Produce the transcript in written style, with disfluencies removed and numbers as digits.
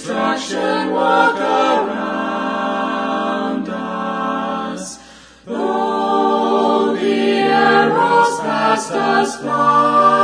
destruction walk around us. Though the arrows past us fly,